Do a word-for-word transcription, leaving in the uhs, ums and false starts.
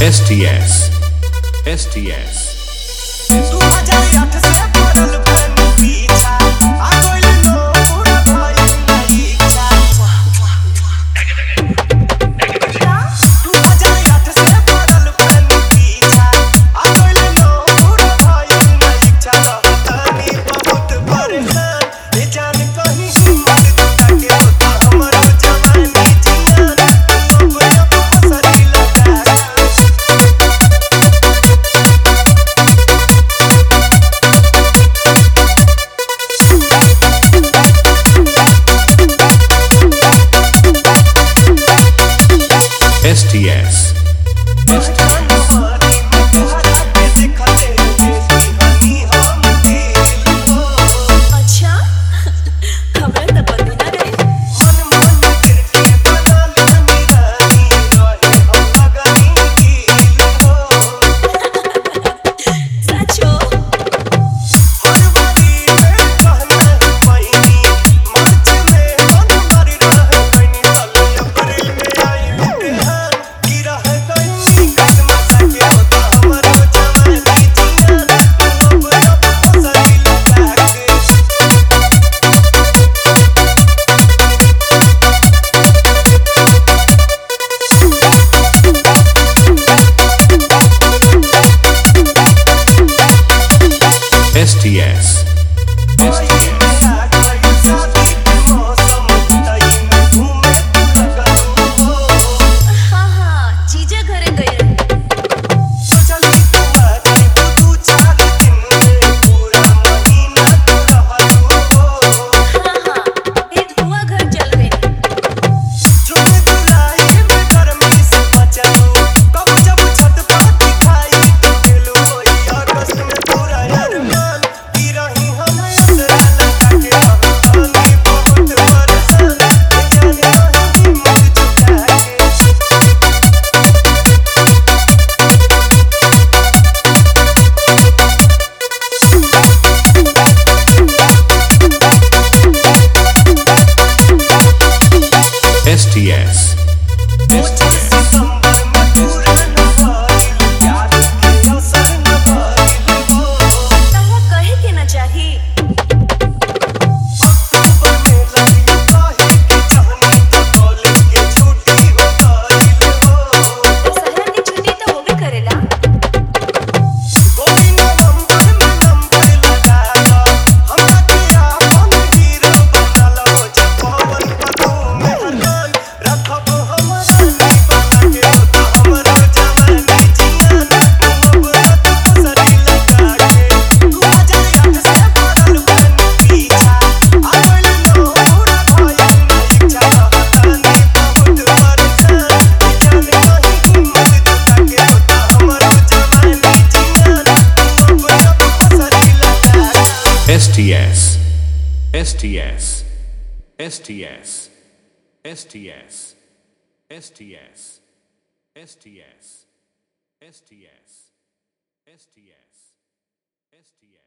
S T S S T S दो हज़ार आठ से पड़ल बन पीछा आ गइल नो पूरा भइल नहीं इच्छा दो हज़ार आठ से पड़ल बन पीछा आ गइल नो पूरा भइल नहीं इच्छा तनी बहुत परेशान ए जान कहीं हिम्मत जुटा के होता हमरो जवानी जियान तू अब अब फसरी लगा S T S S T S अच्छा खबर तो पता ना गई सचो S T S S T S हाँ हाँ चीजें घरे गई रही हाँ हाँ एक हुआ घर चल गई S T S S T S तहरा कहे के ना चाही दशहरा की छुट्टी तो होबे करेला S T S S T S S T S S T S S T S S T S S T S S T S S T S